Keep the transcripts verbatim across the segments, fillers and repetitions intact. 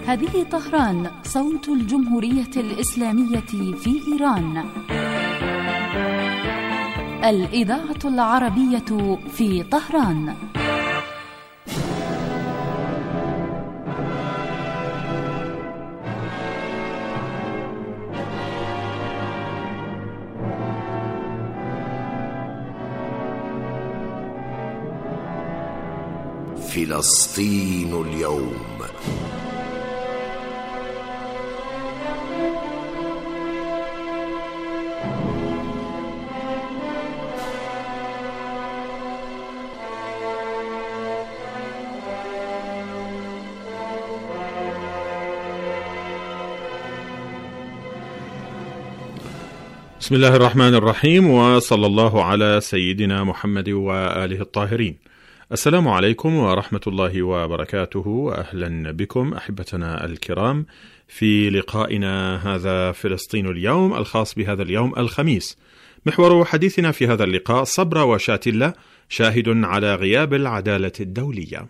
هذه طهران، صوت الجمهورية الإسلامية في إيران. الإذاعة العربية في طهران. فلسطين اليوم. بسم الله الرحمن الرحيم، وصلى الله على سيدنا محمد وآله الطاهرين. السلام عليكم ورحمة الله وبركاته، وأهلا بكم أحبتنا الكرام في لقائنا هذا فلسطين اليوم الخاص بهذا اليوم الخميس. محور حديثنا في هذا اللقاء صبرا وشاتلة، شاهد على غياب العدالة الدولية.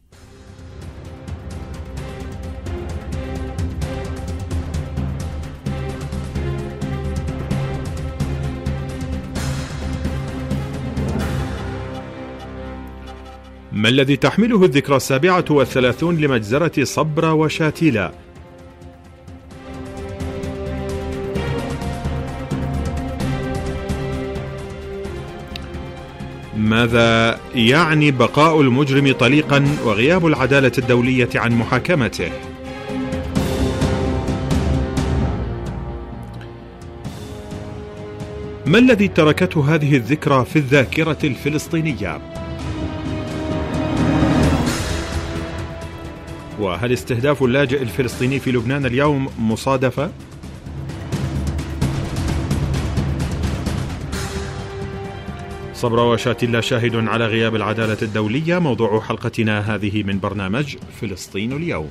ما الذي تحمله الذكرى السابعة والثلاثون لمجزرة صبرا وشاتلة؟ ماذا يعني بقاء المجرم طليقا وغياب العدالة الدولية عن محاكمته؟ ما الذي تركته هذه الذكرى في الذاكرة الفلسطينية؟ وهل استهداف اللاجئ الفلسطيني في لبنان اليوم مصادفة؟ صبرا وشاتلة، شاهد على غياب العدالة الدولية، موضوع حلقتنا هذه من برنامج فلسطين اليوم.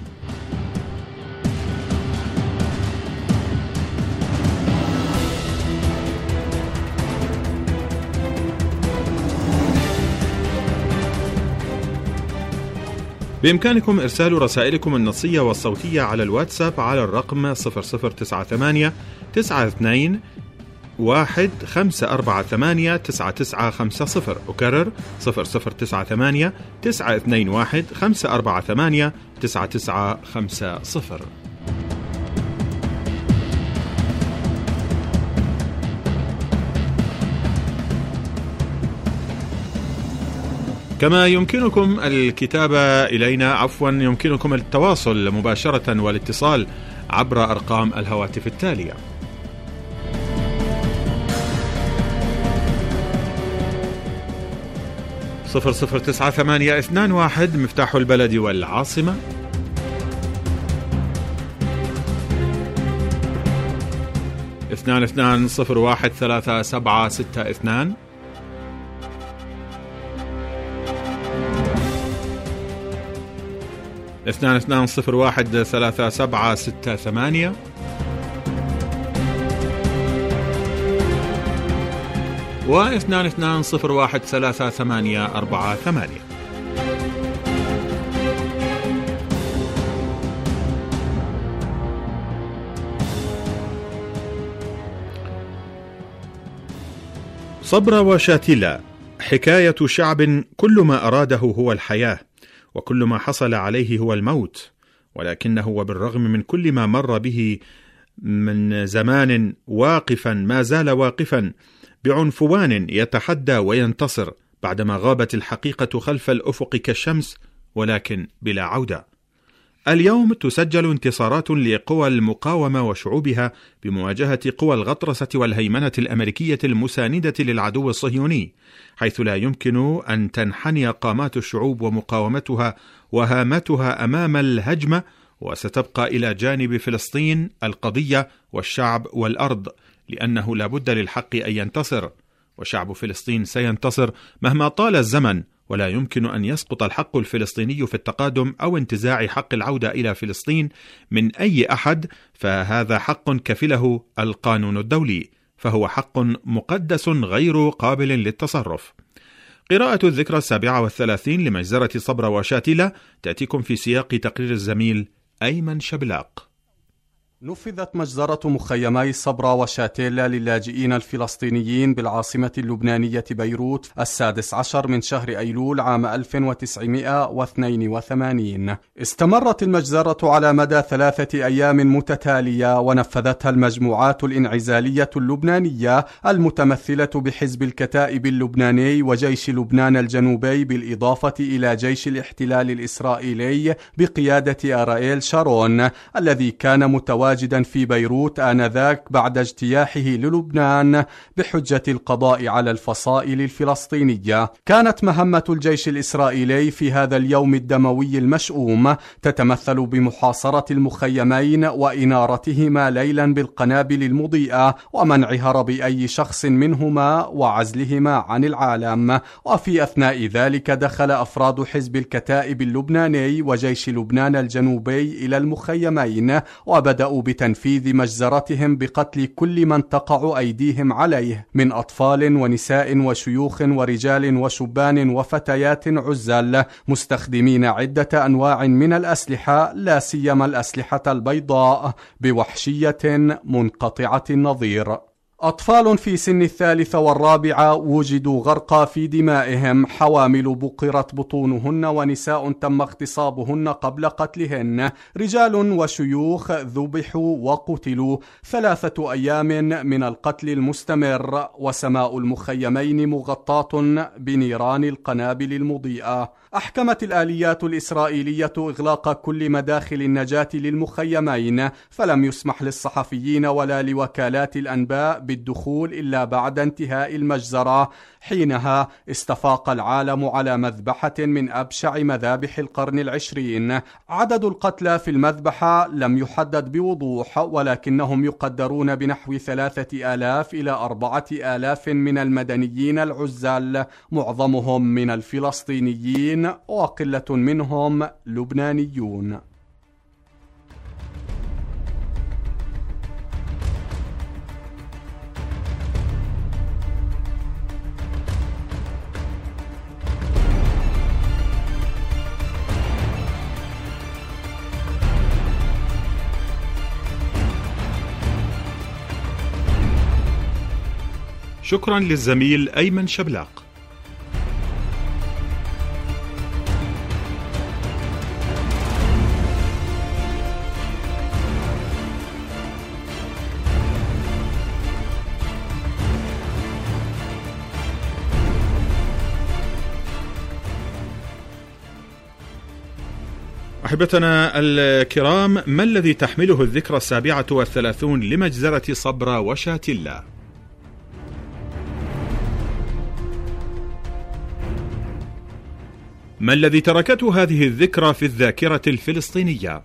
بإمكانكم إرسال رسائلكم النصية والصوتية على الواتساب على الرقم صفر صفر تسعة ثمانية تسعة اثنين واحد خمسة أربعة ثمانية تسعة تسعة خمسة صفر. أكرر صفر صفر تسعة ثمانية تسعة اثنين واحد خمسة أربعة ثمانية تسعة تسعة خمسة صفر. كما يمكنكم الكتابة إلينا عفوا يمكنكم التواصل مباشرة والاتصال عبر أرقام الهواتف التالية: صفر صفر تسعة ثمانية اثنان واحد مفتاح البلد والعاصمة، اثنان اثنان صفر واحد ثلاثة سبعة ستة اثنان، اثنان اثنان صفر واحد ثلاثة سبعة ستة ثمانية، واثنان اثنان صفر واحد ثلاثة ثمانية أربعة ثمانية. صبرا وشاتلة، حكاية شعب كل ما أراده هو الحياة، وكل ما حصل عليه هو الموت، ولكنه وبالرغم من كل ما مر به من زمان واقفا ما زال واقفا بعنفوان يتحدى وينتصر بعدما غابت الحقيقة خلف الأفق كالشمس، ولكن بلا عودة. اليوم تسجل انتصارات لقوى المقاومة وشعوبها بمواجهة قوى الغطرسة والهيمنة الأمريكية المساندة للعدو الصهيوني، حيث لا يمكن أن تنحني قامات الشعوب ومقاومتها وهامتها أمام الهجمة، وستبقى إلى جانب فلسطين القضية والشعب والأرض، لأنه لا بد للحق أن ينتصر، وشعب فلسطين سينتصر مهما طال الزمن، ولا يمكن أن يسقط الحق الفلسطيني في التقادم أو انتزاع حق العودة إلى فلسطين من أي أحد، فهذا حق كفله القانون الدولي، فهو حق مقدس غير قابل للتصرف. قراءة الذكرى السابعة والثلاثين لمجزرة صبرا وشاتلة تأتيكم في سياق تقرير الزميل أيمن شبلاق. نفذت مجزرة مخيمي صبرا وشاتيلا للاجئين الفلسطينيين بالعاصمة اللبنانية بيروت السادس عشر من شهر أيلول عام ألف وتسعمائة واثنين وثمانين. استمرت المجزرة على مدى ثلاثة أيام متتالية، ونفذتها المجموعات الانعزالية اللبنانية المتمثلة بحزب الكتائب اللبناني وجيش لبنان الجنوبي، بالإضافة إلى جيش الاحتلال الإسرائيلي بقيادة أرائيل شارون الذي كان متواجدا واجدا في بيروت آنذاك بعد اجتياحه للبنان بحجة القضاء على الفصائل الفلسطينية. كانت مهمة الجيش الإسرائيلي في هذا اليوم الدموي المشؤوم تتمثل بمحاصرة المخيمين وإنارتهما ليلا بالقنابل المضيئة ومنع هرب أي شخص منهما وعزلهما عن العالم. وفي أثناء ذلك دخل أفراد حزب الكتائب اللبناني وجيش لبنان الجنوبي إلى المخيمين، وبدأوا بتنفيذ مجزرتهم بقتل كل من تقع أيديهم عليه من أطفال ونساء وشيوخ ورجال وشبان وفتيات عزال، مستخدمين عدة أنواع من الأسلحة لا سيما الأسلحة البيضاء بوحشية منقطعة النظير. أطفال في سن الثالثة والرابعة وجدوا غرقى في دمائهم، حوامل بقرت بطونهن ونساء تم اغتصابهن قبل قتلهن، رجال وشيوخ ذبحوا وقتلوا. ثلاثة أيام من القتل المستمر، وسماء المخيمين مغطاة بنيران القنابل المضيئة. أحكمت الآليات الإسرائيلية إغلاق كل مداخل النجاة للمخيمين، فلم يسمح للصحفيين ولا لوكالات الأنباء بالدخول إلا بعد انتهاء المجزرة. حينها استفاق العالم على مذبحة من أبشع مذابح القرن العشرين. عدد القتلى في المذبحة لم يحدد بوضوح، ولكنهم يقدرون بنحو ثلاثة آلاف إلى أربعة آلاف من المدنيين العزال، معظمهم من الفلسطينيين وقلة منهم لبنانيون. شكرا للزميل أيمن شبلاق. أحبتنا الكرام، ما الذي تحمله الذكرى السابعة والثلاثون لمجزرة صبرا وشاتيلا؟ ما الذي تركته هذه الذكرى في الذاكرة الفلسطينية؟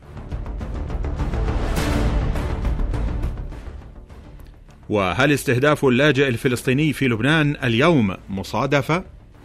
وهل استهداف اللاجئ الفلسطيني في لبنان اليوم مصادفة؟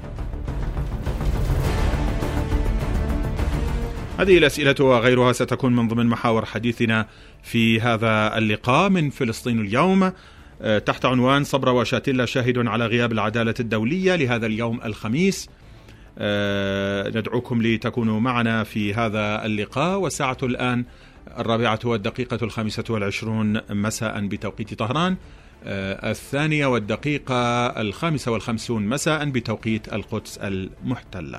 هذه الأسئلة وغيرها ستكون من ضمن محاور حديثنا في هذا اللقاء من فلسطين اليوم، تحت عنوان صبرا وشاتيلا شاهد على غياب العدالة الدولية، لهذا اليوم الخميس. أه ندعوكم لتكونوا معنا في هذا اللقاء، والساعة الآن الرابعة والدقيقة الخامسة والعشرون مساء بتوقيت طهران، أه الثانية والدقيقة الخامسة والخمسون مساء بتوقيت القدس المحتلة.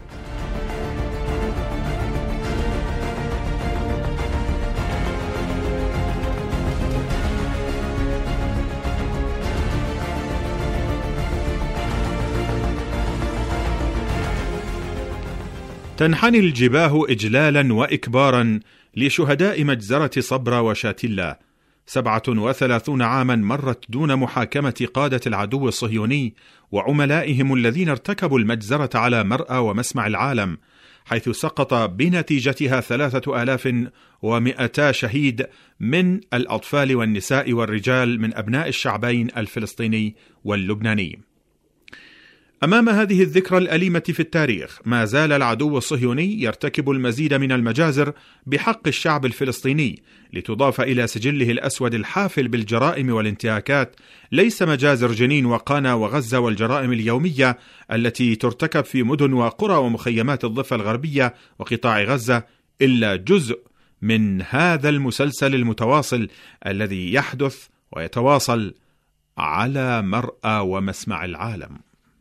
تنحني الجباه إجلالا وإكبارا لشهداء مجزرة صبرا وشاتيلا. سبعة وثلاثون عاما مرت دون محاكمة قادة العدو الصهيوني وعملائهم الذين ارتكبوا المجزرة على مرأى ومسمع العالم، حيث سقط بنتيجتها ثلاثة آلاف ومئتا شهيد من الأطفال والنساء والرجال من أبناء الشعبين الفلسطيني واللبناني. أمام هذه الذكرى الأليمة في التاريخ، ما زال العدو الصهيوني يرتكب المزيد من المجازر بحق الشعب الفلسطيني، لتضاف إلى سجله الأسود الحافل بالجرائم والانتهاكات ليس مجازر جنين وقانا وغزة والجرائم اليومية التي ترتكب في مدن وقرى ومخيمات الضفة الغربية وقطاع غزة إلا جزء من هذا المسلسل المتواصل الذي يحدث ويتواصل على مرأى ومسمع العالم.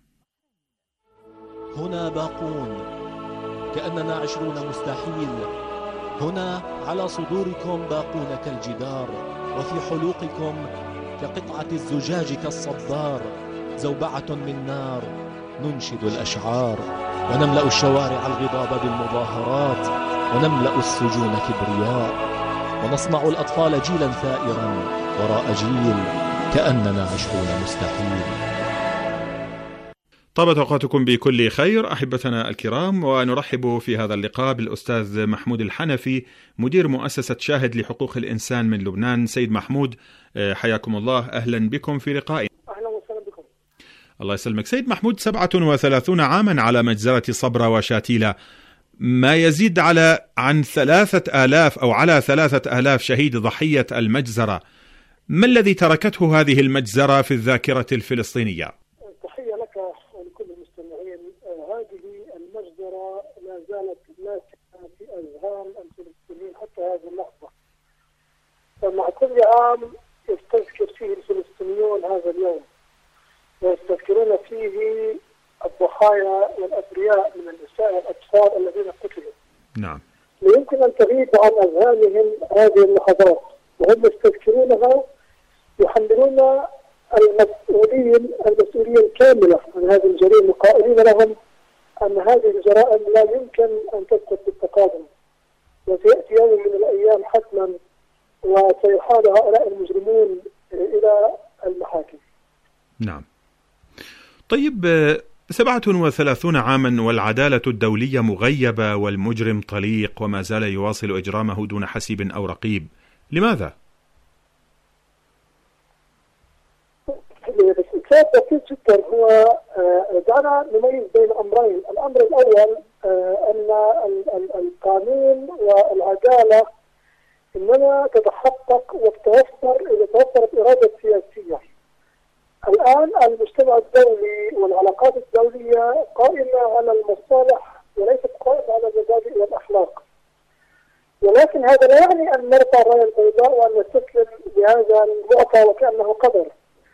هنا باقون كأننا عشرون مستحيل، هنا على صدوركم باقون كالجدار، وفي حلوقكم كقطعة الزجاج كالصبار، زوبعة من نار ننشد الأشعار، ونملأ الشوارع الغضاب بالمظاهرات، ونملأ السجون كبرياء، ونصنع الأطفال جيلا ثائرا وراء جيل كأننا عشرون مستحيل. طابت أوقاتكم بكل خير أحبتنا الكرام، ونرحب في هذا اللقاء بالأستاذ محمود الحنفي مدير مؤسسة شاهد لحقوق الإنسان من لبنان. سيد محمود حياكم الله، أهلا بكم في لقائنا. أهلا وسهلا بكم. الله يسلمك. سيد محمود، سبعة وثلاثون عاما على مجزرة صبرا وشاتيلا، ما يزيد على عن ثلاثة آلاف أو على ثلاثة آلاف شهيد ضحية المجزرة، ما الذي تركته هذه المجزرة في الذاكرة الفلسطينية؟ تحية لك ولكل المستمعين. هذه المجزرة لا زالت ناسخة في أذهان الفلسطينيين حتى هذه اللحظة، فمع كل عام يستذكر فيه الفلسطينيون هذا اليوم، ويستذكرون فيه الضحايا والأبرياء من النساء والأطفال الذين قتلوا. نعم. لا يمكن أن تغيب عن أذهانهم هذه اللحظات، وهم يستذكرونها، يحملون المسؤولين المسؤولية الكاملة عن هذه الجريمة، قائلين لهم أن هذه الجرائم لا يمكن أن تسقط بالتقادم، وسيأتي يوم من الأيام حتما وسيحال هؤلاء المجرمون إلى المحاكم. نعم. طيب، سبعة وثلاثون عاما والعدالة الدولية مغيبة والمجرم طليق وما زال يواصل إجرامه دون حسيب أو رقيب، لماذا؟ السبب بسيط جدا، هو دعنا نميز بين أمرين. الأمر الأول أن القانون والعدالة إنما تتحقق وتتوفر إذا توفرت إرادة سياسية. الآن المجتمع الدولي والعلاقات الدولية قائمة على المصالح وليست قائمة على المبادئ والأخلاق، ولكن هذا لا يعني أن نرفع الراية البيضاء وأن نستسلم لهذا المعطى وكأنه قدر.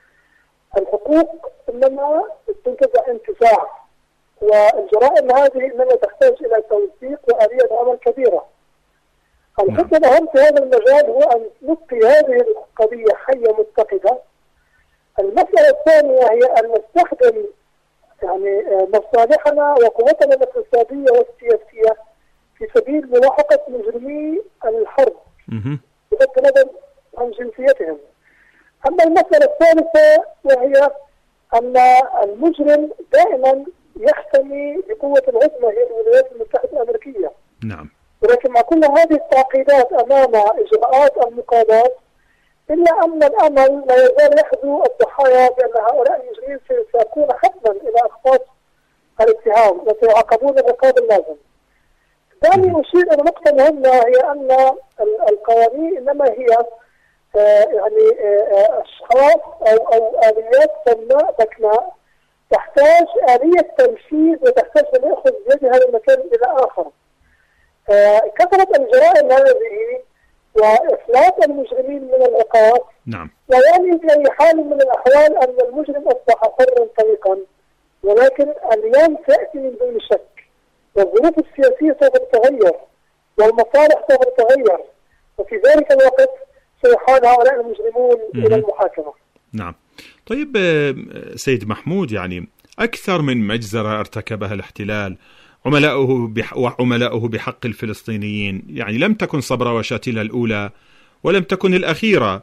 الحقوق إنما تنتزع انتزاع، والجرائم هذه إنما تحتاج إلى توثيق وآلية عمل كبيرة. الحكم الأهم في هذا المجال هو أن نبقي هذه القضية حية متقدة. المسألة الثانية هي أن نستخدم يعني مصالحنا وقوتنا الاقتصادية والسياسية في سبيل ملاحقة مجرمي الحرب بغض النظر عن جنسيتهم. أما المسألة الثالثة وهي أن المجرم دائما يحتمي بقوة العظمى هي الولايات المتحدة الأمريكية. نعم. ولكن مع كل هذه التعقيدات أمام إجراءات المقاضاة، إلا أن الأمل لا يزال يحدو الضحايا بأن هؤلاء المجرمين سيساقون حتما إلى أخطاء الاتهام وسيعاقبون العقاب اللازم. دعني أشير إلى نقطة مهمة، هي أن القوانين إنما هي آه يعني آه أشخاص أو أو آليات صماء بكناء تحتاج آلية تنفيذ وتحتاج أن يأخذ بيدها من مكان إلى آخر. آه كثرة الجرائم هذه وإفلات المجرمين من العقاب، نعم، لا يعني بأي حال من الأحوال أن المجرم أصبح حرا طريقا، ولكن اليوم سيأتي من دون شك، والظروف السياسية سوف تتغير والمصالح سوف تتغير، وفي ذلك الوقت سيحال هؤلاء المجرمون إلى المحاكمة. نعم. طيب سيد محمود، يعني أكثر من مجزرة ارتكبها الاحتلال عملاؤه بح وعملاؤه بحق الفلسطينيين، يعني لم تكن صبرا وشاتيلا الأولى ولم تكن الأخيرة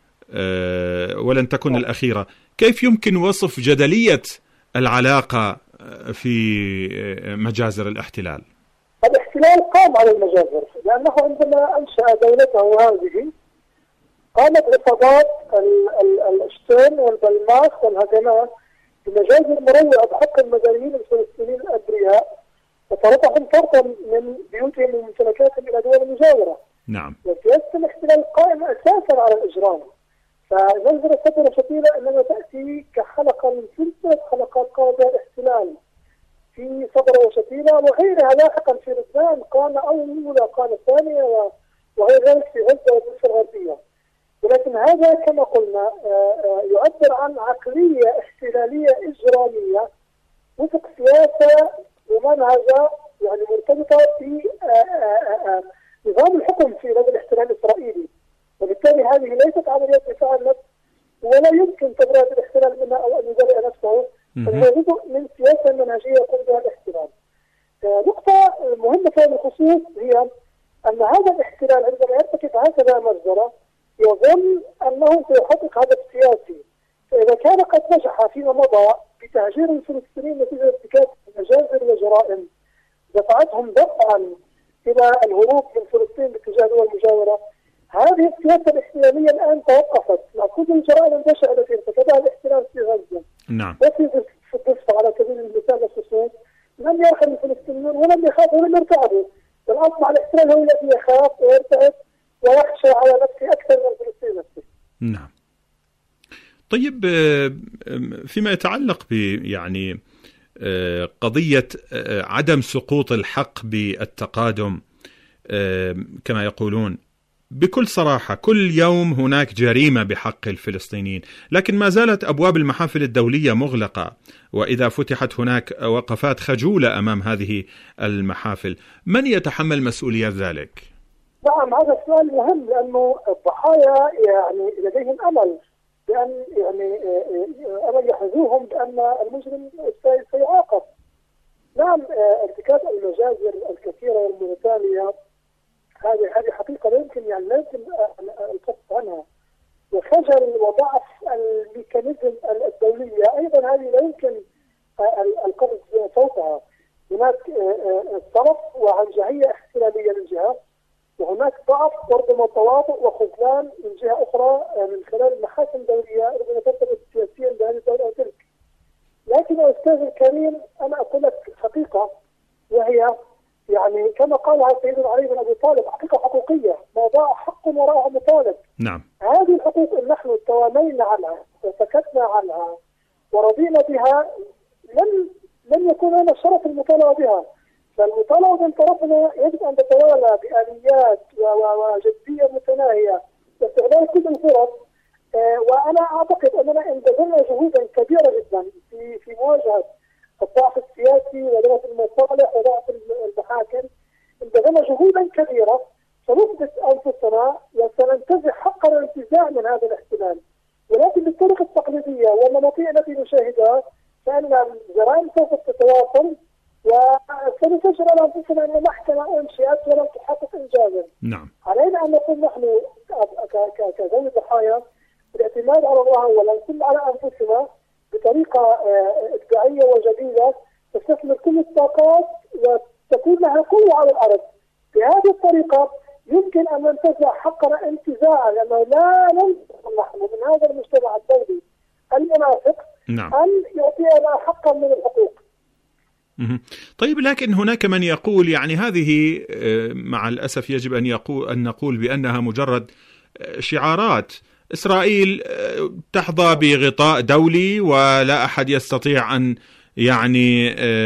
أه ولن تكن الأخيرة. كيف يمكن وصف جدلية العلاقة في مجازر الاحتلال؟ الاحتلال قام على المجازر، لأنه عندما أنشأ دولته هذه قامت عصابات الشتون والبلماخ والهجمات بمجازر مروعة بحق المدنيين الفلسطينيين الأبرياء، وطردهم فردا من بيوتهم وممتلكاتهم إلى دول مجاورة. نعم. وسياسة الاحتلال قائمة أساسا على الإجرام، فمجزرة صبرا وشاتيلا إنما تأتي كحلقة من سلسلة حلقات قام بها الاحتلال في صبرا وشاتيلا وغيرها لاحقا في لبنان، قام أولى قام ثانية وغير ذلك في غزة والضفة الغربية. ولكن هذا كما قلنا يعبر عن عقلية احتلالية إجرامية وفق سياسة ومنهجة يعني مرتبطة بنظام الحكم في هذا الاحتلال الإسرائيلي، وبالتالي هذه ليست عملية دفاع عن النفس ولا يمكن تبرئة الاحتلال منها أو أن يبرئ نفسه، فهو جزء من سياسة منهجية يقوم بها الاحتلال. نقطة مهمة في هذا الخصوص هي أن هذا الاحتلال عندما يرتكب هكذا مجزرة يظن أنه سيحقق هدف سياسي، فإذا كان قد نجح فيما مضى بتهجير الفلسطينيين نتيجة ارتكاب مجازر وجرائم دفعتهم دفعا إلى الهروب من فلسطين باتجاه دول المجاورة، هذه السياسة الاحتلالية الآن توقفت مع كل الجرائم البشعة التي ارتكبها الاحتلال في غزة. نعم. وفي الضفة على سبيل المثال الخصوص لم يرحل الفلسطينيون ولم يخافوا ولم يرتعبوا، بل أصبح الاحتلال هو الذي يخاف ويرتعب ويخشى على نفسه أكثر من الفلسطيني نفسه. نعم. طيب فيما يتعلق ب يعني قضية عدم سقوط الحق بالتقادم كما يقولون، بكل صراحة كل يوم هناك جريمة بحق الفلسطينيين، لكن ما زالت أبواب المحافل الدولية مغلقة، وإذا فتحت هناك وقفات خجولة أمام هذه المحافل، من يتحمل مسؤولية ذلك؟ نعم، هذا السؤال مهم لأنه الضحايا يعني لديهم أمل بأن يعني أمل يحظوهم بأن المجرم سيعاقب. نعم، ارتكاب المجازر الكثيرة والمتتالية هذه هذه حقيقة لا يمكن يعني لا يمكن الكف عنها، وخجل وضعف الميكانيزم الدولية أيضا هذه لا يمكن القفز فوقها. هناك طرف وعنجهية احتلالية من جهة، وهناك ضعف وربما تواطؤ وخذلان من جهة أخرى من خلال المحاكم الدولية ربما ترتبط سياسيا بهذه الدولة أو تلك. لكن يا أستاذ الكريم أنا أقول لك حقيقة، وهي يعني كما قالها سيدنا علي بن أبي طالب حقيقة حقوقية، ما ضاع حق وراءه مطالب. نعم. هذه الحقوق إن نحن توامينا عنها وسكتنا عنها ورضينا بها لن لن يكون لنا شرف المطالبة بها. فالمطالبة من طرفنا يجب أن تتوالى بآليات وجدية متناهية واستغلال كل الفرص. آه وأنا أعتقد أننا إن بذلنا جهودا كبيرة جدا في في مواجهة الضعف السياسي وضعف المصالح وضعف المحاكم، إن بذلنا جهودا كبيرة سنثبت أنفسنا وسننتزع حقنا الانتزاع من هذا الاحتلال. ولكن بالطرق التقليدية والنمطية التي نشاهدها فإن الجرائم سوف تتواصل وسنسجل على أنفسنا أن محكمة أنشئت ولم تحقق إنجازا. نعم. علينا أن نكون نحن كذوي ضحايا بالاعتماد على الله أولا، ثم على أنفسنا بطريقة إبداعية وجديدة تستثمر كل الطاقات وتكون لها قوة على الأرض. بهذه الطريقة يمكن أن ننتزع حقنا انتزاعا، لأنه لا ننتظر نحن من هذا المجتمع الدولي المنافق نعم. أن يعطينا حقا من الحقوق. طيب، لكن هناك من يقول يعني هذه مع الأسف يجب أن يقول أن نقول بأنها مجرد شعارات. إسرائيل تحظى بغطاء دولي ولا أحد يستطيع أن يعني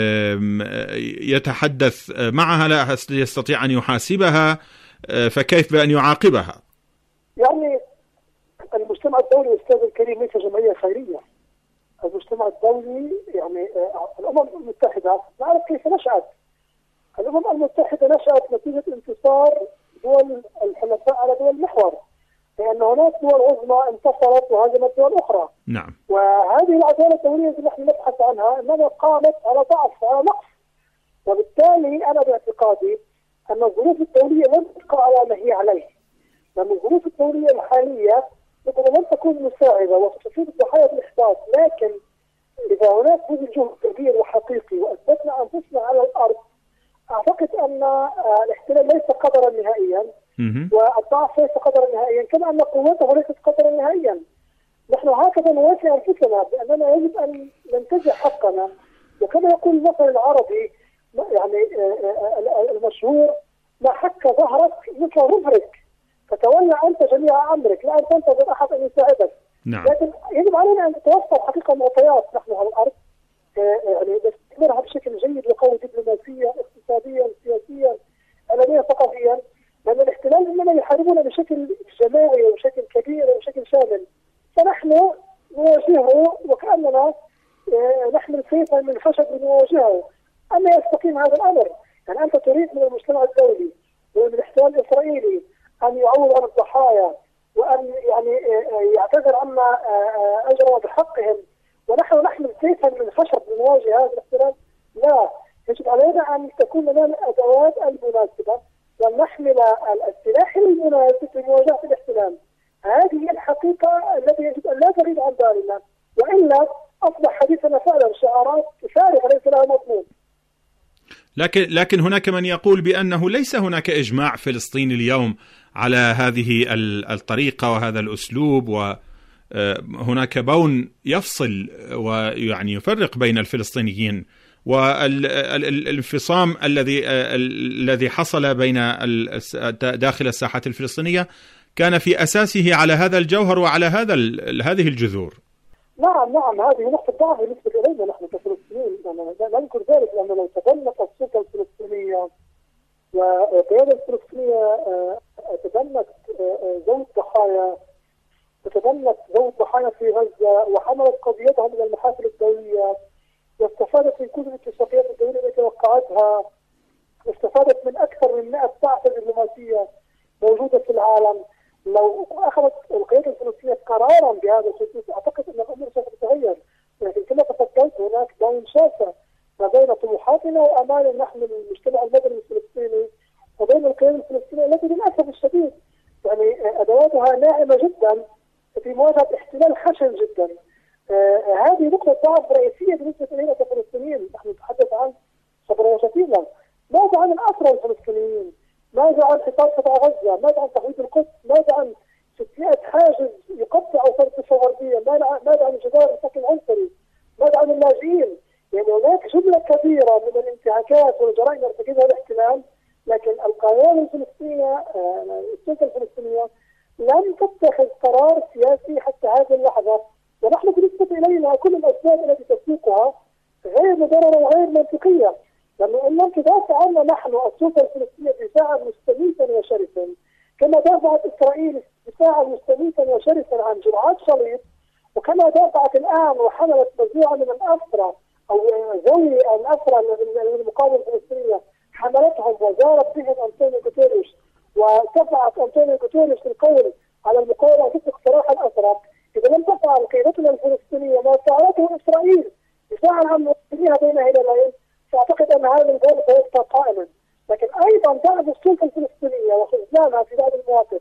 يتحدث معها، لا أحد يستطيع أن يحاسبها، فكيف بأن يعاقبها؟ يعني المجتمع الدولي أستاذ الكريم ليس جمعية خيرية. المجتمع الدولي يعني الأمم المتحدة نعرف كيف نشأت. الأمم المتحدة نشأت نتيجة انتصار دول الحلفاء على دول المحور، لأن هناك دول عظمى انتصرت وهزمت دول أخرى. نعم. وهذه العدالة الدولية التي نحن نبحث عنها إنما قامت على ضعف على نقص، وبالتالي أنا باعتقادي أن الظروف الدولية لن تبقى على ما هي عليه، لأن الظروف الدولية الحالية ربما لن تكون مساعدة وتصيب الضحايا بالإحباط، لكن إذا هناك جهد كبير وحقيقي وأثبتنا أنفسنا على الأرض أعتقد أن الاحتلال ليس قدرا نهائيا والضعف ليس قدرا نهائيا، كما أن قوته ليست قدرا نهائيا. نحن هكذا نوافي أنفسنا بأننا يجب أن ننتزع حقنا، وكما يقول المثل العربي يعني المشهور ما حك ظهرك مثل رفرك فتولى أنت جميع أمرك، لا أن تنتظر أحد أن يساعدك. نعم. لكن يجب علينا أن نتوفر حقيقة معطيات نحن على الأرض يعني نستثمرها بشكل جيد وقوي دبلوماسيا اقتصاديا سياسيا إعلاميا ثقافيا، لأن الاحتلال إنما نحمل سيفا من خشب لنواجهه. أما يستقيم هذا الأمر؟ يعني أنت تريد من المجتمع الدولي ومن الاحتلال الإسرائيلي أن يعوض عن الضحايا وأن يعني يعتذر عما أجروا بحقهم، ونحن نحمل سيفا من خشب لنواجه هذا الاحتلال؟ لا، يجب علينا أن تكون لنا الأدوات المناسبة وأن نحمل السلاح المناسب لمواجهة الاحتلال. هذه هي الحقيقة التي يجب أن لا تغيب عن بالنا، وإلا أصبح حديثنا فعلا شعارات فارغة ليس لها مضمون. لكن لكن هناك من يقول بأنه ليس هناك إجماع فلسطيني اليوم على هذه الطريقة وهذا الأسلوب، وهناك بون يفصل ويعني يفرق بين الفلسطينيين، والانفصام الذي الذي حصل بين داخل الساحات الفلسطينية كان في أساسه على هذا الجوهر وعلى هذا هذه الجذور. نعم نعم هذه نقطة ضعف بالنسبة إلينا نحن كفلسطينيين. لا ننكر ذلك، لأنه لو تبنت السلطة الفلسطينية والقيادة الفلسطينية تبنت ذوي الضحايا وتبنت ذوي الضحايا في غزة وحملت قضيتها من المحافل الدولية واستفادت من كل الاتفاقيات الدولية التي وقعتها واستفادت من أكثر من مئة بعثة دبلوماسية موجودة في العالم، لو أخذت القيادة الفلسطينية قرارا بهذا الخصوص أعتقد أن الأمور سوف تتغير. لكن كما تفضلت هناك بين شاسع ما بين طموحاتنا وآمالنا نحن من المجتمع المدني الفلسطيني وبين القيادة الفلسطينية التي للأسف الشديد يعني أدواتها ناعمة جدا في مواجهة احتلال خشن جدا. آه هذه نقطة ضعف رئيسية بالنسبة إلينا كفلسطينيين. نحن نتحدث عن صبر وشتيلة، ماذا عن الأسرى الفلسطينيين؟ ماذا عن حصار قطاع غزة؟ ماذا عن تحويل القدس؟ ماذا عن ستمائة حاجز يقطع فرد الضفة الغربية؟ ماذا عن جدار السكن العنصري؟ ماذا عن اللاجئين؟ يعني هناك جملة كبيرة من الانتهاكات والجرائم ارتكبها الاحتلال، لكن القيادة الفلسطينية السلطة الفلسطينية لم تتخذ قرار سياسي حتى هذه اللحظة، ونحن بالنسبة إلينا كل الأسباب التي تسوقها غير مبررة وغير منطقية، لأنه إن لم تدافع عنا نحن السلطة الفلسطينية دفاعا مستميتا وشرسا كما دافعت إسرائيل دفاعا مستميتا وشرسا عن جماعات شليط، وكما دافعت الآن وحملت مجموعة من الأسرى أو ذوي الأسرى من المقاومة الفلسطينية حملتهم وزارت بهم أنطونيو غوتيريش، ودفعت أنطونيو غوتيريش بالقول على المقاومة ضد اقتراح الأسرى. إذا لم تفعل قيادتنا الفلسطينية ما فعلته إسرائيل دفاعا عن مواطنيها بين هلالين، فأعتقد أن هذا الجانب سيبقى قائما. لكن أيضا ضعف السلطة الفلسطينية وخذلانها في بعض المواقف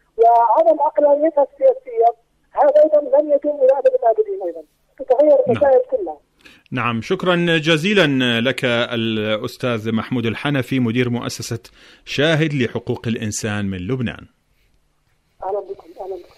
وعدم عقلانيتها السياسية هذا أيضا لن يتم إلى أبد الآبدين، أيضا تتغير المشاهد كلها. نعم، شكرا جزيلا لك الأستاذ محمود الحنفي مدير مؤسسة شاهد لحقوق الإنسان من لبنان. أهلا بكم. أهلا بكم.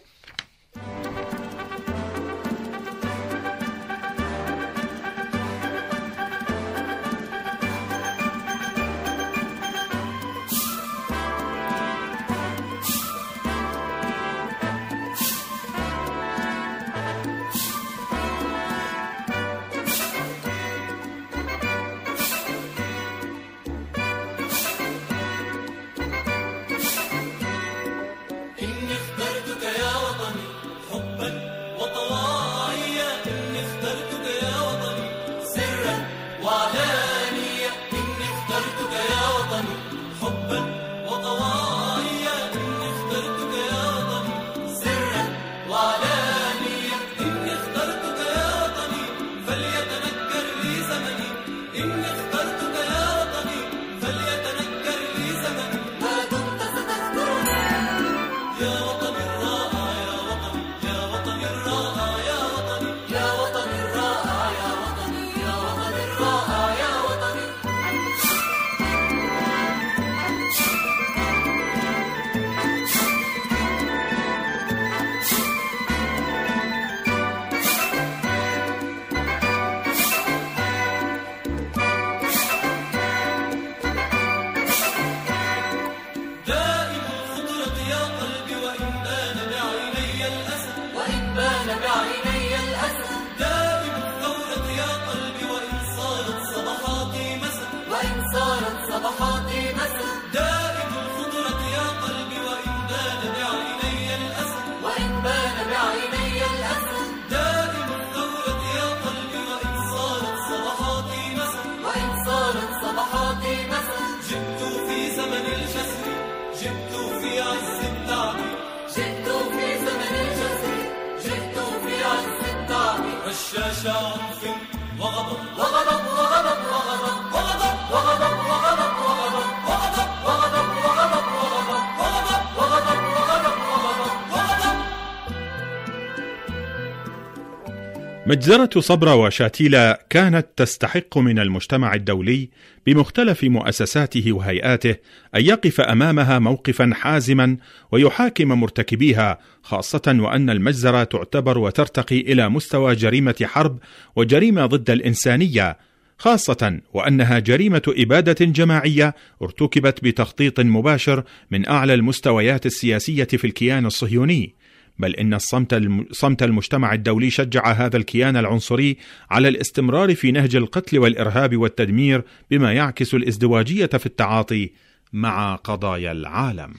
مجزرة صبرا وشاتيلا كانت تستحق من المجتمع الدولي بمختلف مؤسساته وهيئاته أن يقف أمامها موقفا حازما ويحاكم مرتكبيها، خاصة وأن المجزرة تعتبر وترتقي إلى مستوى جريمة حرب وجريمة ضد الإنسانية، خاصة وأنها جريمة إبادة جماعية ارتكبت بتخطيط مباشر من أعلى المستويات السياسية في الكيان الصهيوني. بل إن الصمت صمت المجتمع الدولي شجع هذا الكيان العنصري على الاستمرار في نهج القتل والإرهاب والتدمير، بما يعكس الازدواجية في التعاطي مع قضايا العالم.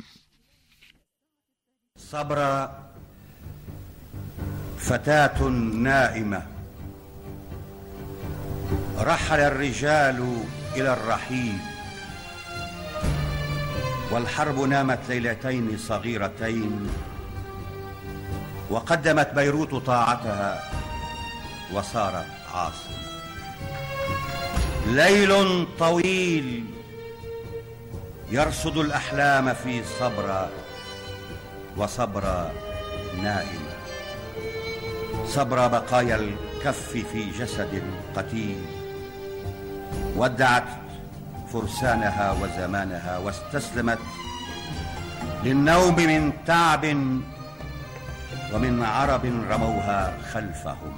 صبرا فتاة نائمة، رحل الرجال إلى الرحيل، والحرب نامت ليلتين صغيرتين، وقدمت بيروت طاعتها وصارت عاصمة. ليل طويل يرصد الأحلام في صبرا، وصبرا نائمة. صبرا بقايا الكف في جسد قتيل، ودعت فرسانها وزمانها واستسلمت للنوم من تعب ومن عرب رموها خلفهم.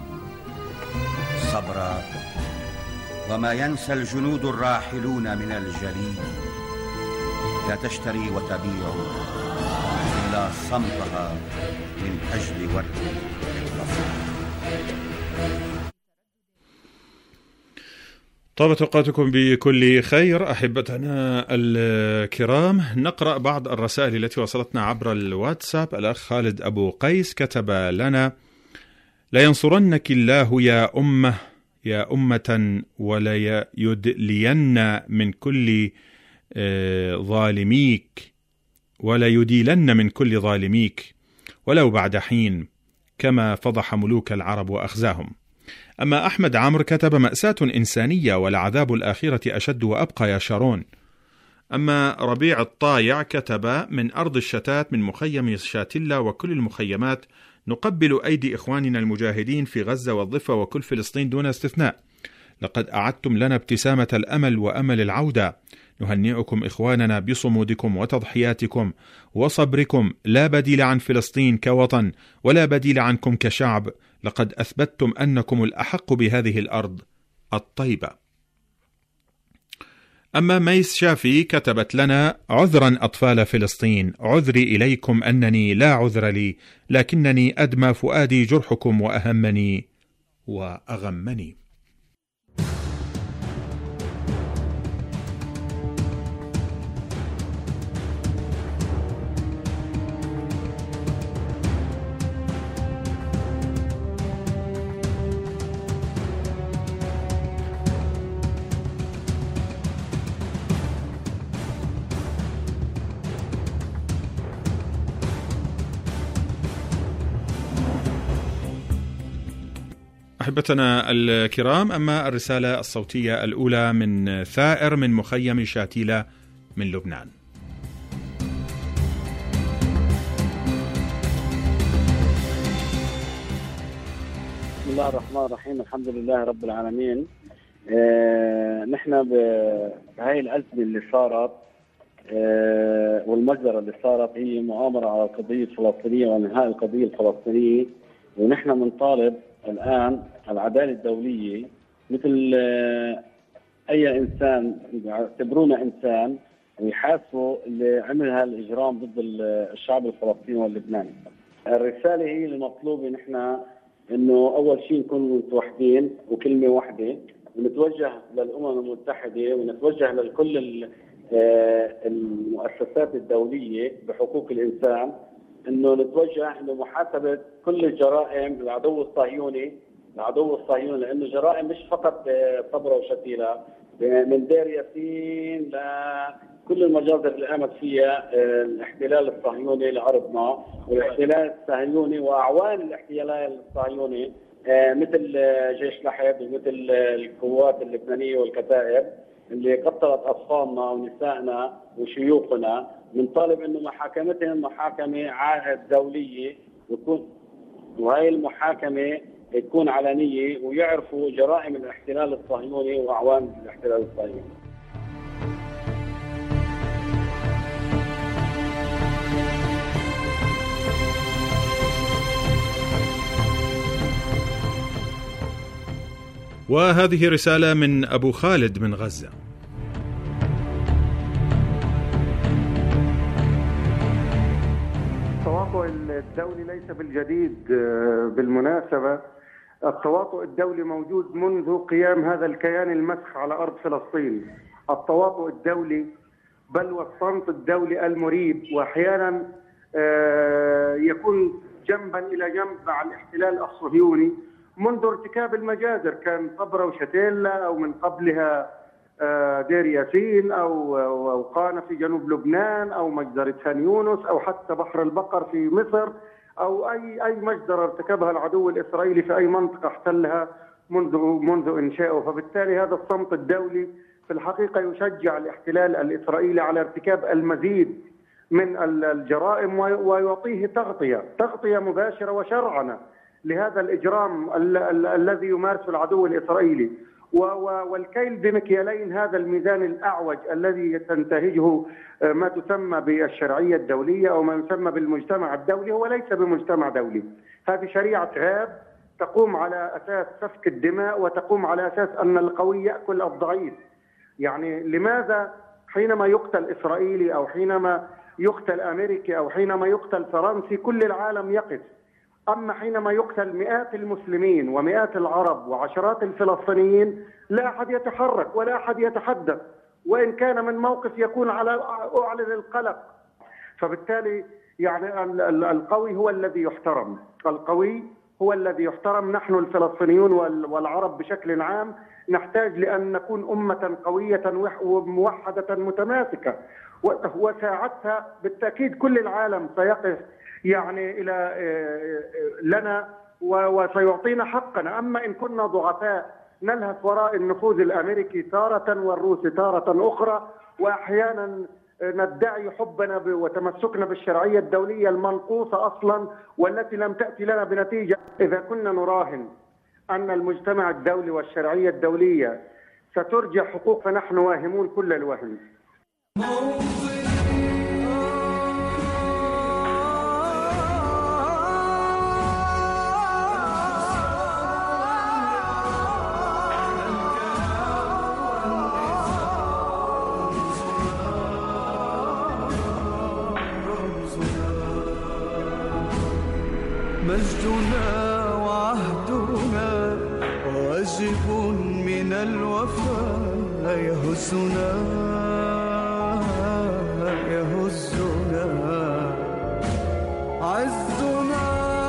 صبرا وما ينسى الجنود الراحلون من الجليد، لا تشتري وتبيع إلا صمتها من أجل ورد الرفض. طابت أوقاتكم بكل خير أحبتنا الكرام. نقرأ بعض الرسائل التي وصلتنا عبر الواتساب. الأخ خالد أبو قيس كتب لنا: لا ينصرنك الله يا أمة يا أمة ولا يدلين من كل ظالميك ولا يديلن من كل ظالميك ولو بعد حين، كما فضح ملوك العرب وأخزاهم. أما أحمد عمرو كتب: مأساة إنسانية ولعذاب الآخرة أشد وأبقى يا شارون. أما ربيع الطايع كتب: من أرض الشتات من مخيم شاتيلا وكل المخيمات، نقبل أيدي إخواننا المجاهدين في غزة والضفة وكل فلسطين دون استثناء. لقد أعدتم لنا ابتسامة الأمل وأمل العودة. نهنئكم إخواننا بصمودكم وتضحياتكم وصبركم. لا بديل عن فلسطين كوطن ولا بديل عنكم كشعب. لقد أثبتتم أنكم الأحق بهذه الأرض الطيبة. أما ميس شافي كتبت لنا: عذرا أطفال فلسطين، عذري إليكم أنني لا عذر لي، لكنني أدمى فؤادي جرحكم وأهمني وأغمني. أحبتنا الكرام، أما الرسالة الصوتية الأولى من ثائر من مخيم شاتيلا من لبنان. بسم الله الرحمن الرحيم، الحمد لله رب العالمين. آه نحن بهاي الأزمة اللي صارت آه والمجزرة اللي صارت هي مؤامرة على القضية الفلسطينية وإنهاء القضية الفلسطينية، ونحن بنطالب الآن العدالة الدولية مثل أي إنسان يعتبرونا إنسان ويحاسبوا اللي عمل هالإجرام ضد الشعب الفلسطيني واللبناني. الرسالة هي المطلوبة نحن إنه أول شيء نكون متوحدين وكلمة واحدة، ونتوجه للأمم المتحدة ونتوجه لكل المؤسسات الدولية بحقوق الإنسان، انه نتوجه لمحاسبه كل الجرائم العدو الصهيوني العدو الصهيوني لانه جرائم مش فقط صبرا وشتيلا، من دير ياسين لكل المجازر اللي قامت فيها الاحتلال الصهيوني لارضنا والاحتلال الصهيوني واعوان الاحتلال الصهيوني مثل جيش لحد ومثل القوات اللبنانية والكتائب اللي قتلت أطفالنا ونسائنا وشيوخنا، بنطالب إنه محاكمتهم محاكمة عاهد دولية، وتكون وهي المحاكمة تكون علنية ويعرفوا جرائم الاحتلال الصهيوني وأعوان الاحتلال الصهيوني. وهذه رسالة من أبو خالد من غزة. التواطؤ الدولي ليس بالجديد بالمناسبة، التواطؤ الدولي موجود منذ قيام هذا الكيان المسخ على أرض فلسطين. التواطؤ الدولي بل والصمت الدولي المريب وأحيانا يكون جنبا إلى جنب مع الاحتلال الصهيوني منذ ارتكاب المجازر، كان صبرا وشتيلا أو من قبلها دير ياسين أو قانا في جنوب لبنان أو مجزرة خان يونس أو حتى بحر البقر في مصر أو أي أي مجزرة ارتكبها العدو الإسرائيلي في أي منطقة احتلها منذ منذ إنشائه. فبالتالي هذا الصمت الدولي في الحقيقة يشجع الاحتلال الإسرائيلي على ارتكاب المزيد من الجرائم ويعطيه تغطية تغطية مباشرة وشرعنة لهذا الإجرام ال ال الذي يمارسه العدو الإسرائيلي. والكيل بمكيالين، هذا الميزان الأعوج الذي تنتهجه ما تسمى بالشرعية الدولية أو ما يسمى بالمجتمع الدولي، هو ليس بمجتمع دولي. هذه شريعة غاب تقوم على أساس سفك الدماء وتقوم على أساس أن القوي يأكل الضعيف. يعني لماذا حينما يقتل إسرائيلي أو حينما يقتل أمريكي أو حينما يقتل فرنسي كل العالم يقف، أما حينما يقتل مئات المسلمين ومئات العرب وعشرات الفلسطينيين لا أحد يتحرك ولا أحد يتحدث، وإن كان من موقف يكون على أعلن القلق. فبالتالي يعني القوي هو الذي يحترم، القوي هو الذي يحترم. نحن الفلسطينيون والعرب بشكل عام نحتاج لأن نكون أمة قوية وموحدة متماسكة، وساعتها بالتأكيد كل العالم سيقف يعني إلى لنا وسيعطينا حقنا. أما إن كنا ضعفاء نلهث وراء النفوذ الأمريكي تارة والروسي تارة أخرى، وأحيانا ندعي حبنا وتمسكنا بالشرعية الدولية المنقوصة أصلا والتي لم تأتي لنا بنتيجة. إذا كنا نراهن أن المجتمع الدولي والشرعية الدولية سترجع حقوق فنحن واهمون كل الوهم. مجدنا وعهدنا واجب من الوفاء يهزنا يهزنا عزنا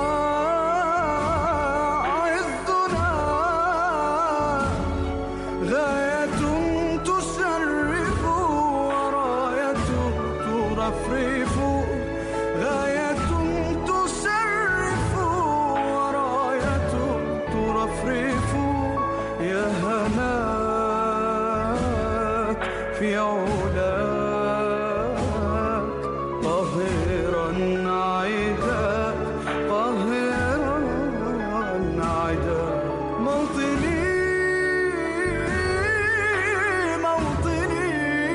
عزنا غاية تشرف وراية ترفرف غاية يا هناك في علاك قاهرا عيداك قاهرا عيداك موطني موطني.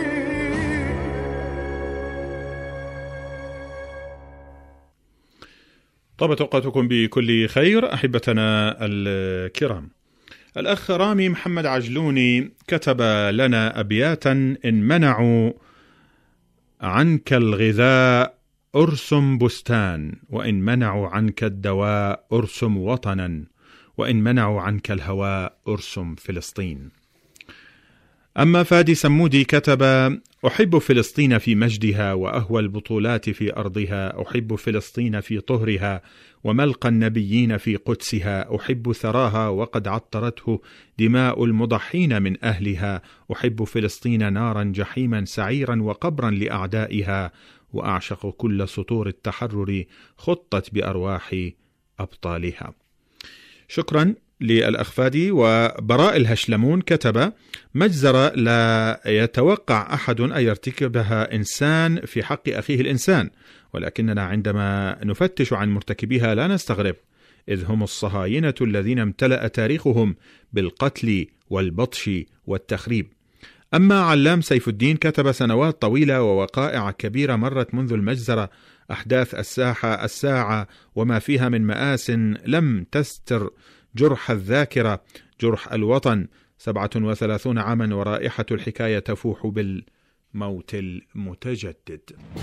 طابت أوقاتكم بكل خير أحبتنا الكرام. الأخ رامي محمد عجلوني كتب لنا أبياتا: إن منعوا عنك الغذاء أرسم بستان، وإن منعوا عنك الدواء أرسم وطنا، وإن منعوا عنك الهواء أرسم فلسطين. أما فادي سمودي كتب: أحب فلسطين في مجدها وأهوى البطولات في أرضها، أحب فلسطين في طهرها وملقى النبيين في قدسها، أحب ثراها وقد عطرته دماء المضحين من أهلها، أحب فلسطين نارا جحيما سعيرا وقبرا لأعدائها، وأعشق كل سطور التحرر خطت بأرواح أبطالها. شكرا للأخ فادي. وبراء الهشلمون كتب: مجزرة لا يتوقع أحد أن يرتكبها إنسان في حق أخيه الإنسان، ولكننا عندما نفتش عن مرتكبيها لا نستغرب، إذ هم الصهاينة الذين امتلأ تاريخهم بالقتل والبطش والتخريب. أما علام سيف الدين كتب: سنوات طويلة ووقائع كبيرة مرت منذ المجزرة، أحداث الساحة الساعة وما فيها من مآس لم تستر جرح الذاكرة، جرح الوطن. سبعة وثلاثون عاما ورائحة الحكاية تفوح بالموت المتجدد.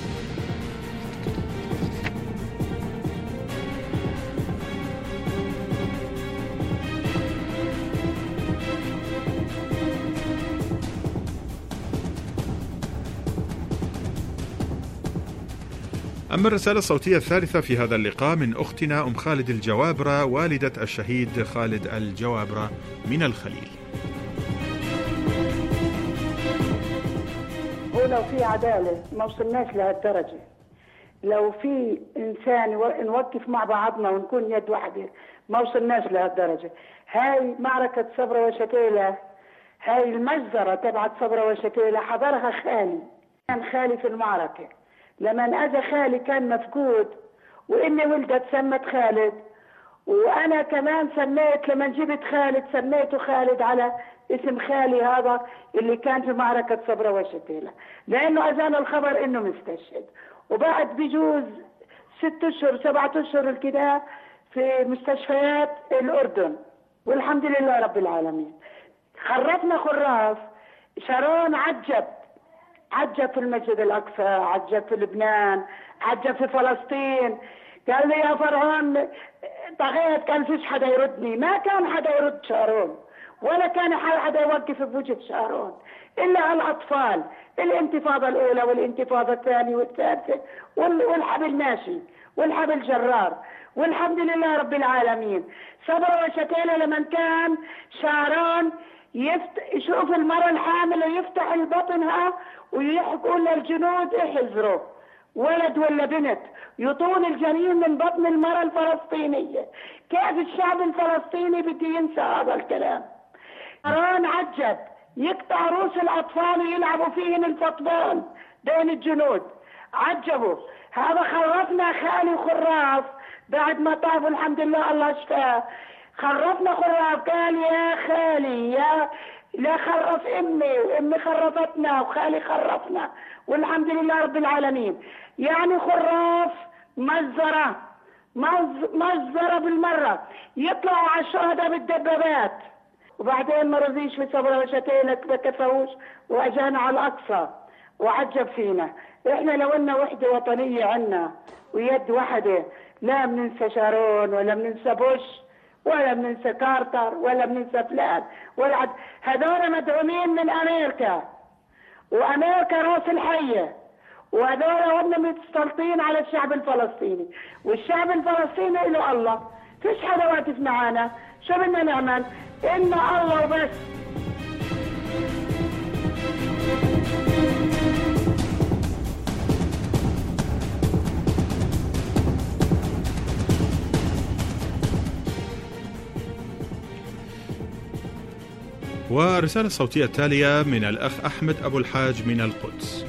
أما الرسالة الصوتية الثالثة في هذا اللقاء من أختنا أم خالد الجوابرة، والدة الشهيد خالد الجوابرة من الخليل. هو لو في عدالة ما وصلناش لهالدرجة، لو في إنسان نوقف مع بعضنا ونكون يد واحدة ما وصلناش لهالدرجة. هاي معركة صبرا وشتيلة، هاي المجزرة تبعت صبرا وشتيلة حضرها خالي، كان خالي في المعركة. لما أجا خالي كان مفقود، وإني ولدت سمت خالد، وأنا كمان سميت لما جبت خالد سميته خالد على اسم خالي هذا اللي كان في معركة صبرا وشتيلة، لأنه أجانا الخبر إنه مستشهد. وبعد بجوز ست أشهر سبعة أشهر الكده في مستشفيات الأردن، والحمد لله رب العالمين. خرفنا خراف، شارون عجب عجب في المسجد الأقصى، عجب في لبنان، عجب في فلسطين. قال لي يا فرعون طغيت، كان فيش حدا يردني. ما كان حدا يرد شارون، ولا كان حدا يوقف بوجه شارون إلا الأطفال. الانتفاضة الأولى والانتفاضة الثانية والثالثة والحبل ماشي والحبل جرار، والحمد لله رب العالمين. صبرا وشتيلة لما كان شارون يفت... يشوف المرأة الحامل ويفتح البطنها ويقول للجنود احذروا ولد ولا بنت، يطول الجنين من بطن المرأة الفلسطينية. كيف الشعب الفلسطيني بده ينسى هذا الكلام؟ شارون عجب يقطع رؤوس الأطفال ويلعبوا فيهن الفطبان بين الجنود، عجبوا. هذا خرفنا خالي خراف بعد ما طاف الحمد لله الله شفاه. خرفنا خراف، قال يا خالي يا لا خرف امي، وامي خرفتنا وخالي خرفنا، والحمد لله رب العالمين. يعني خراف مجزرة مجزرة بالمرة، يطلعوا على الشهداء بالدبابات. وبعدين ما رضيش في صبرا وشتيلة ما كفوش واجانا على الأقصى وعجب فينا. احنا لو قلنا وحدة وطنية عنا ويد واحدة، لا بننسى شارون ولا بننسى بوش ولا بننسى كارتر ولا بننسى فلان ولا عد... هذول مدعومين من أمريكا، وأمريكا راس الحية، وهذول هم متسلطين على الشعب الفلسطيني، والشعب الفلسطيني له الله، فيش حدا واقف معانا. شو بدنا نعمل؟ إن الله وبس. والرسالة الصوتية التالية من الأخ أحمد أبو الحاج من القدس.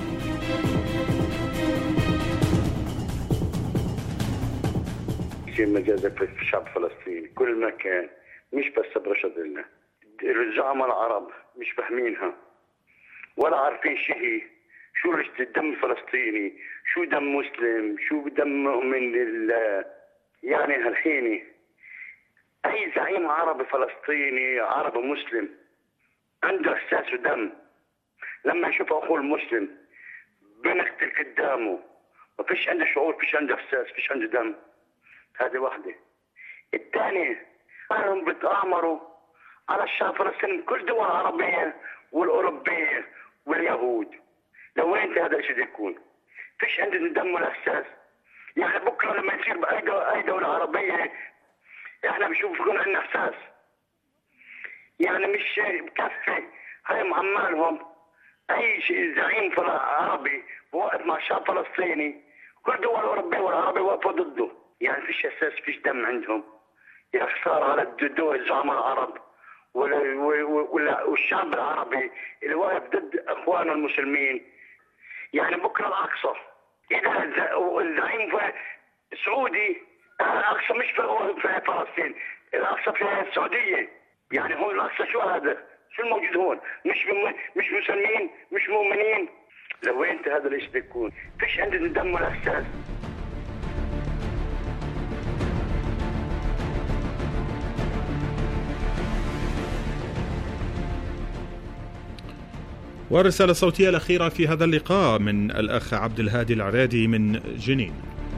في مجازر في الشعب الفلسطيني كل مكان، مش بس برشدلنا. الزعماء العرب مش فاهمينها ولا عارفين شيء، شو رشد الدم الفلسطيني، شو دم مسلم، شو دم مؤمن لله. يعني هالحين أي زعيم عربي فلسطيني عربي مسلم عنده إحساس ودم، لما يشوف أخوه المسلم بنقتل قدامه ما فيش عنده شعور، فيش عنده إحساس، فيش عنده دم. هذه واحدة. الثانية هم بتآمروا على الشعب الفلسطيني بكل الدول العربية والأوروبية واليهود. لو وين هذا الشيء يكون؟ فيش عندنا دم ولا إحساس. يعني بكرة لما يصير بأي دولة عربية احنا بنشوف يكون عندنا احساس. يعني مش بكفي هاي معمالهم اي شيء زعيم عربي بوقف مع الشعب الفلسطيني كل دول الاوروبيه والعربيه واقفه ضده. يعني فيش اساس، فيش دم عندهم. يا خسارة على الدول الزعماء العرب والشعب العربي اللي واقف ضد اخوانه المسلمين. يعني بكره الاقصى اذا الزعيم سعودي، الاقصى مش في فلسطين، الاقصى في السعوديه. يعني هو الاقصى شو هذا؟ شو الموجود هون؟ مش مش مسلمين، مش مؤمنين. لو انت هذا ليش بيكون؟ فيش عندنا دم ولا احساس. والرسالة الصوتية الأخيرة في هذا اللقاء من الأخ عبد الهادي العريدي من جنين.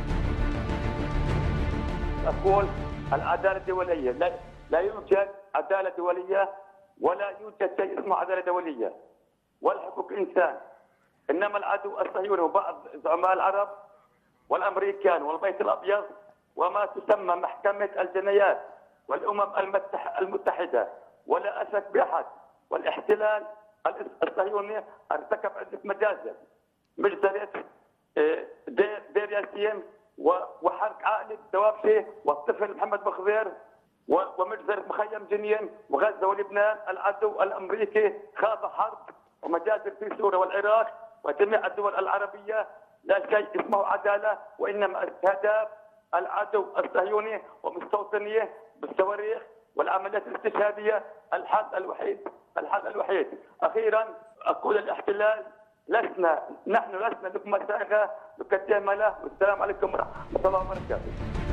أقول العدالة الدولية، لا, لا يوجد عدالة دولية ولا يوجد شيء اسمه عدالة دولية ولا حقوق الإنسان. إنما العدو الصهيوني وبعض زعماء العرب والأمريكان والبيت الأبيض وما تسمى محكمة الجنايات والأمم المتحدة ولا أشك بأحد. والاحتلال الصهيوني ارتكب عدة مجازر، مجزرة دير, دير ياسين وحرق عائلة دوابشي والطفل محمد بخضير ومجزرة مخيم جنين وغزة ولبنان. العدو الأمريكي خاض حرب ومجازر في سوريا والعراق وجميع الدول العربية. لا شيء اسمه عدالة، وإنما استهداف العدو الصهيوني ومستوطنيه بالصواريخ والعمليات الاستشهادية. الحل الوحيد الحل الوحيد أخيرا أقول الاحتلال لسنا نحن لسنا لكم مساغة نقدم له. والسلام عليكم ورحمة الله وبركاته.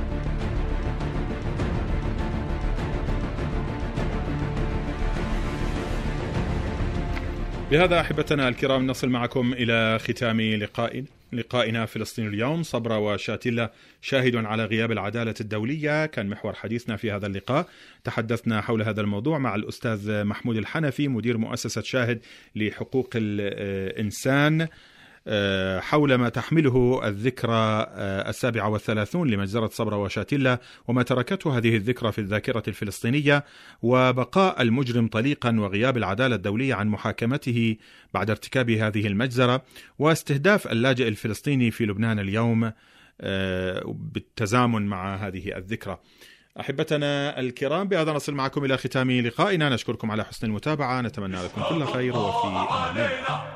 بهذا أحبتنا الكرام نصل معكم إلى ختام لقاء لقائنا فلسطين اليوم. صبرا وشاتلة شاهد على غياب العدالة الدولية كان محور حديثنا في هذا اللقاء. تحدثنا حول هذا الموضوع مع الأستاذ محمود الحنفي مدير مؤسسة شاهد لحقوق الإنسان حول ما تحمله الذكرى السابعة والثلاثون لمجزرة صبرا وشاتلة وما تركته هذه الذكرى في الذاكرة الفلسطينية، وبقاء المجرم طليقا وغياب العدالة الدولية عن محاكمته بعد ارتكاب هذه المجزرة، واستهداف اللاجئ الفلسطيني في لبنان اليوم بالتزامن مع هذه الذكرى. أحبتنا الكرام، بهذا نصل معكم إلى ختام لقائنا. نشكركم على حسن المتابعة، نتمنى لكم كل خير وفي أمان الله.